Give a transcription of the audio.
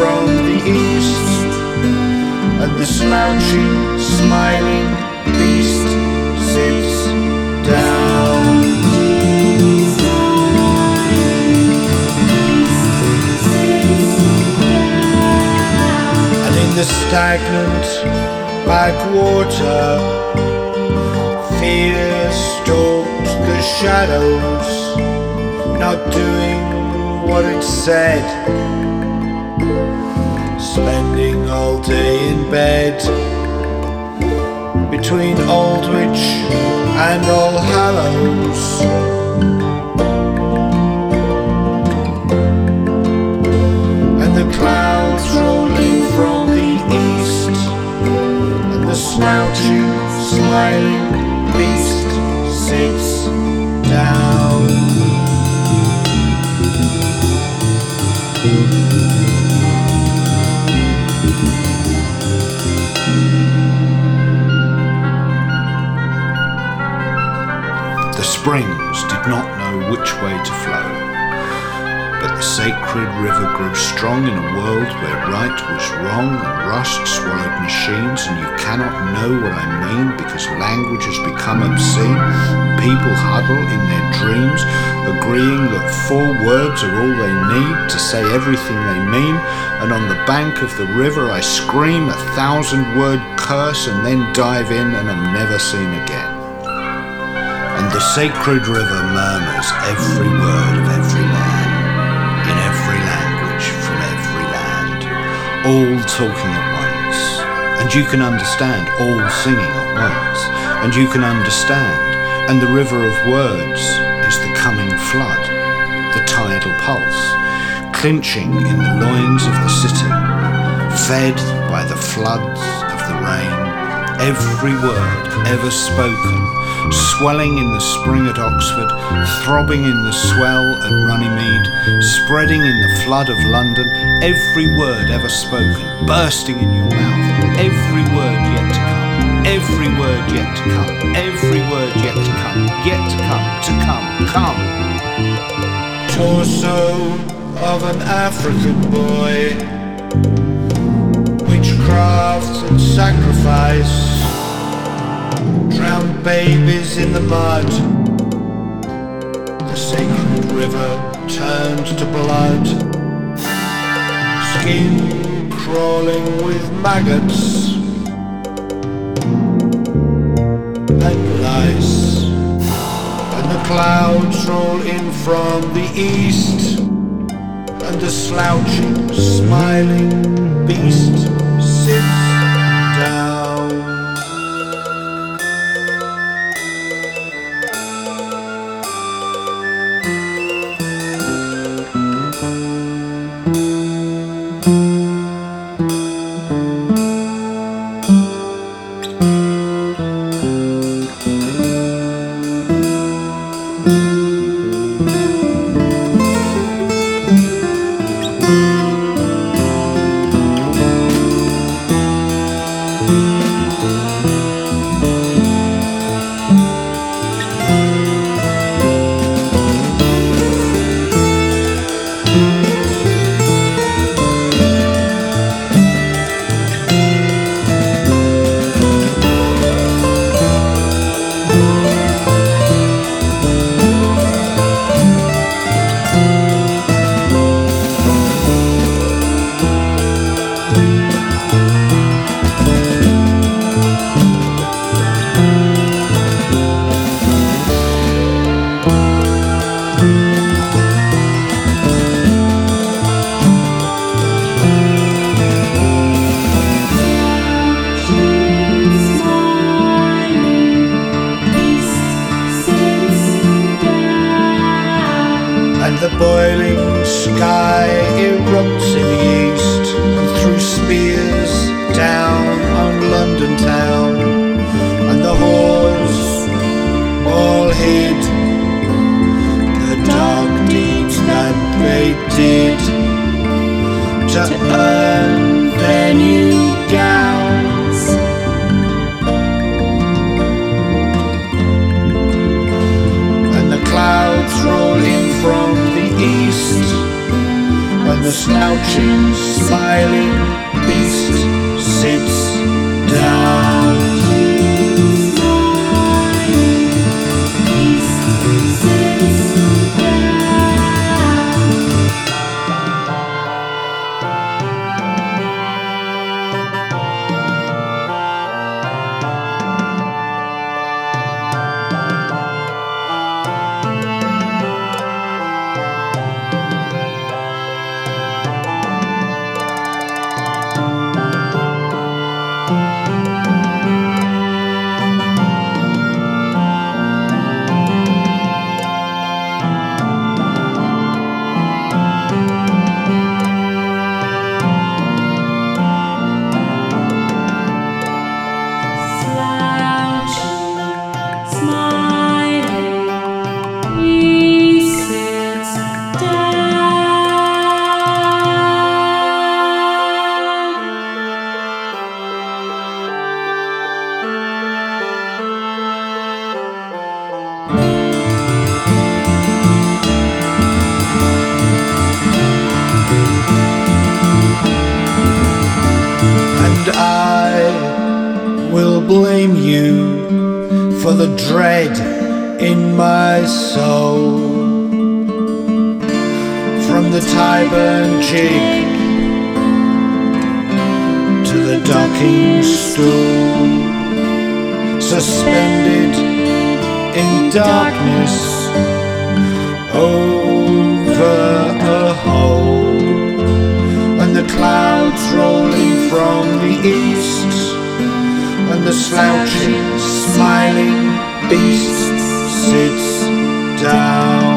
from the east, and the slouching, smiling beast sits down. And in the stagnant backwater, fear stalks the shadows, not doing what it said, spending all day in bed between Aldwych and All Hallows. And the clouds rolling from the east, and the slouching, smiling beast sits down. The springs did not know which way to flow, but the sacred river grew strong in a world where right was wrong and rust swallowed machines, and you cannot know what I mean because language has become obscene. People huddle in their dreams, agreeing that 4 words are all they need to say everything they mean, and on the bank of the river I scream a 1,000-word curse and then dive in and am never seen again. And the sacred river murmurs every word of every man, in every language from every land, all talking at once, and you can understand, all singing at once, and you can understand, and the river of words is the coming flood, the tidal pulse, clinching in the loins of the city, fed by the floods of the rain, every word ever spoken, swelling in the spring at Oxford, throbbing in the swell at Runnymede, spreading in the flood of London, every word ever spoken, bursting in your mouth, every word yet to come, every word yet to come, every word yet to come, yet to come, come. Torso of an African boy, witchcraft and sacrifice, drowned babies in the mud, the sacred river turned to blood, skin crawling with maggots and lice, and the clouds roll in from the east, and the slouching, smiling beast sits down. The boiling sky erupts in the east, and through spears down on London town, and the whores all hid the dark deeds that they did to earn their new gowns. And the clouds roll in from the east, and the the slouching, smiling beast sits down. And I will blame you for the dread in my soul. From the Tyburn jig to the docking stool, suspended in darkness over a hole, and the clouds rolling from the east, and the slouching, smiling beast sits down.